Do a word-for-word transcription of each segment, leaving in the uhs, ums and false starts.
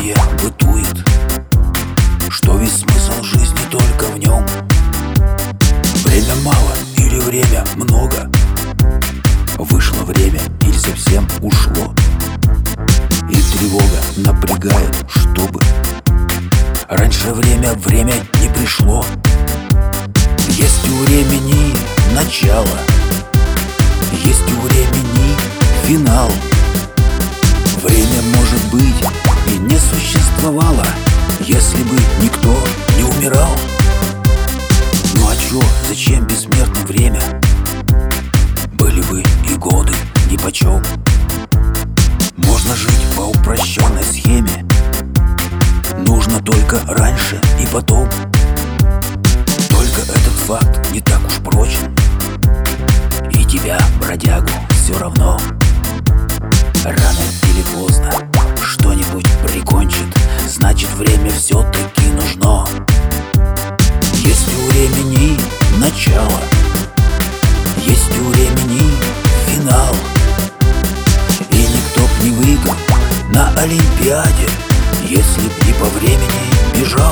Поверье бытует, что весь смысл жизни только в нем. Время мало или время много, вышло время или совсем ушло. И тревога напрягает, чтобы раньше время, время не пришло. Есть у времени начало, есть у времени финал. Время, может быть, и не существовало, если бы никто не умирал. Ну а чё, зачем бессмертно время? Были бы и годы нипочем. Можно жить по упрощенной схеме, нужно только раньше и потом. Только этот факт не так уж прочен, и тебя, бродягу, все равно рано или поздно что-нибудь прикончит. Значит, время все-таки нужно. Есть у времени начало, есть у времени финал. И никто б не выиграл на Олимпиаде, если б не по времени бежал.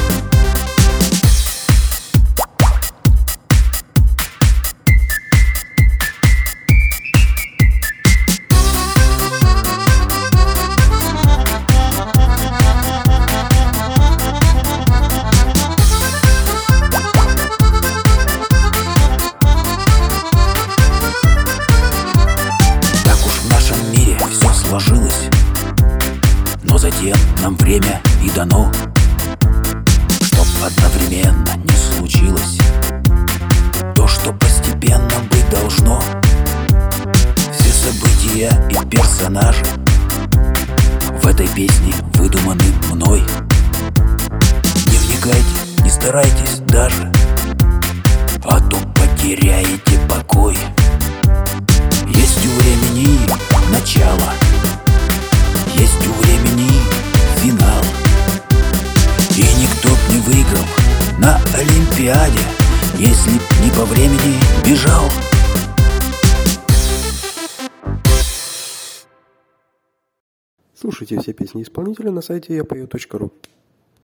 Сложилось, но затем нам время и дано, чтоб одновременно не случилось то, что постепенно быть должно. Все события и персонажи в этой песне выдуманы мной. Не вникайте, не старайтесь даже, а то потеряете покой. Есть у времени начало, есть у времени финал. И никто б не выиграл на Олимпиаде, если б не по времени бежал. Слушайте все песни исполнителя на сайте я пою точка ру.